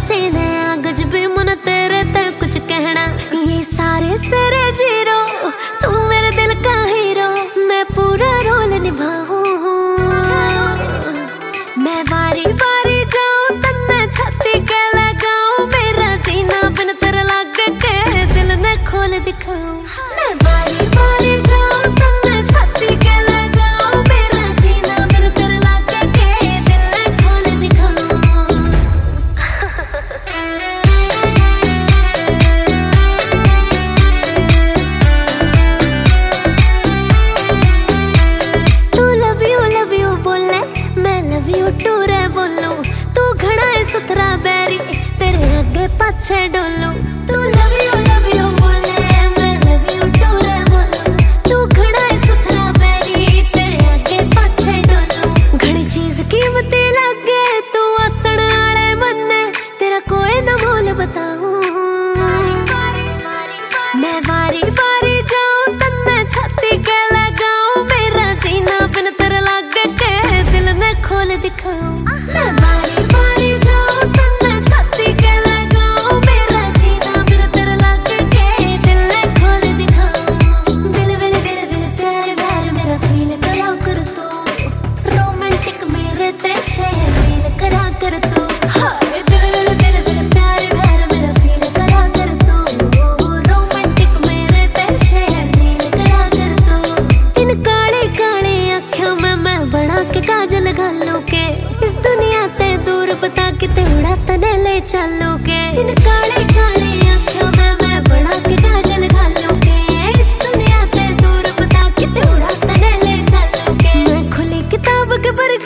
सीने आगज भी मन तेरे ते कुछ कहना। ये सारे सिरे जीरो, तू मेरे दिल का हीरो, मैं पूरा रोल निभाऊं। मैं बारी बारी जाऊं तन्ने छाती के लगाऊं, मेरा जीना बिन तेरे लागे के दिल ने खोल दिखाऊं। मैं बारी बारी जाऊं तन्ने छाती के लगाऊं, मेरा जीना बिन तेरे लागे के दिल ने खोल दिखाऊं। तू लव यू बोले, मैं लव यू टू रे बोलूं। तू घड़ा है सुथरा बैरी, तेरे आगे पाछे डोलूं। तू लव यू बोले, मैं लव यू टू रे बोलूं। तू घड़ा है सुथरा बैरी, तेरे आगे पाछे डोलूं। घणी चीज कीमती लगे, तू आसण आले मन्ने, तेरा कोई न मोल बताऊं। मैं बारी बारी जाऊं तन्ने छाती के लगाऊं, मेरा जीना बिन तेरे लागे के दिल ने खोल दिखाऊं। मैं बारी बारी जाऊं तन्ने छाती के लगाऊं, मेरा जीना बिन तेरे लागे के दिल ने खोल दिखाऊं। दिल प्यार व्यार मेरा फील करा कर तू, रोमांटिक मेरे ते शेयर फील करा कर तू। हाय दिल प्यार व्यार मेरा फील करा कर तू, रोमांटिक मेरे ते शेयर फील करा कर तू। इन काली काली आँखों में मैं बना के काजल घालू के, इस दुनिया ते दूर बता के तेरा तने ले चलू के। इन काली काली आँखों में मैं बना के काजल घालू के, इस दुनिया ते दूर बता के तेरा तने ले चलू के। मैं खुली किताब के पर